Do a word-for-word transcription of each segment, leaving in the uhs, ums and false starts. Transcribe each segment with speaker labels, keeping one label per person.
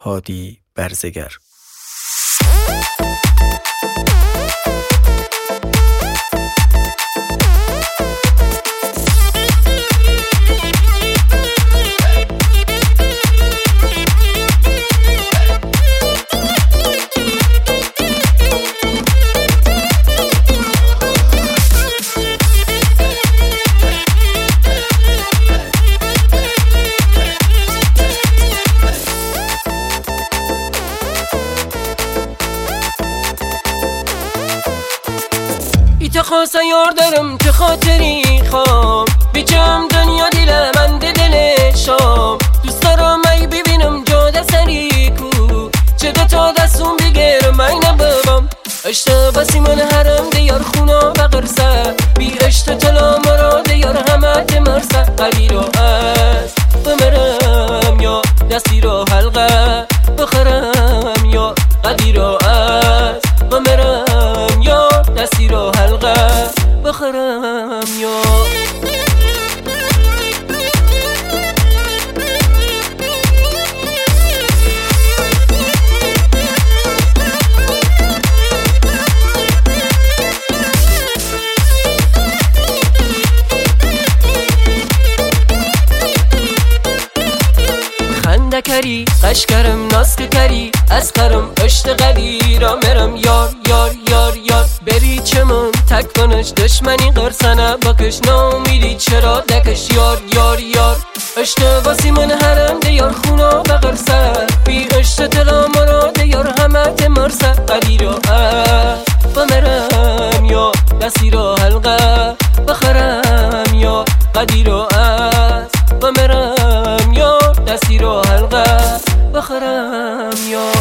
Speaker 1: هادی برزگر.
Speaker 2: تو خواست یار دارم که خاطری خوام بیچم دنیا دیل من دلشام دوست دارم ای ببینم جاده سری کو چه دو تا دستون بگیرم ای نبابم اشتا بسی من حرم دیار خونا بقرسه بی اشتا تلا مرا دیار همه تمرسه قلی رو از بمرم یا دستی رو حلقه بخرم یا قلی رو از بمرم یا دستی رو حلقه بخرم یا خنده کری قشکرم ناسک کری از قرم اشت قدی را مرم یار یار یار یار بری چمم تک کنش دشمنی قرسنه بکش نامیدی چرا دکش یار یار یار اشت باسی من حرم دیار خونا بقرسه بی اشت تلا مرا دیار همه تمرسه قدی را بمرم یا دستی را حلقه بخرم یا قدی را بمرم یا دستی رو حلقه بخرم یا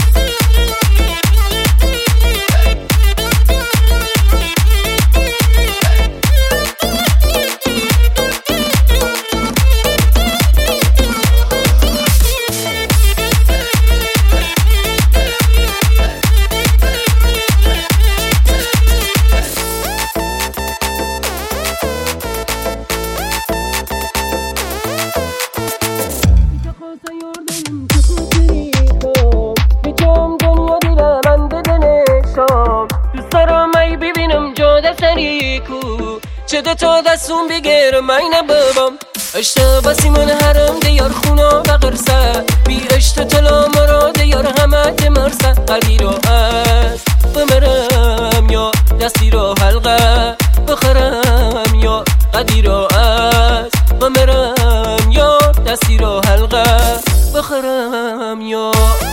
Speaker 2: دوست دارم ای ببینم جاده سری کو چه دو تا دستون بگیرم ای نبابم اشتا بسی من حرم دیار خونا بقرسه بی اشتا تلا مرا دیار همه تمرسه قلی رو از بمرم یا دستی رو حلقه بخرم یا قدی رو از بمرم یا دستی رو حلقه بخرم یا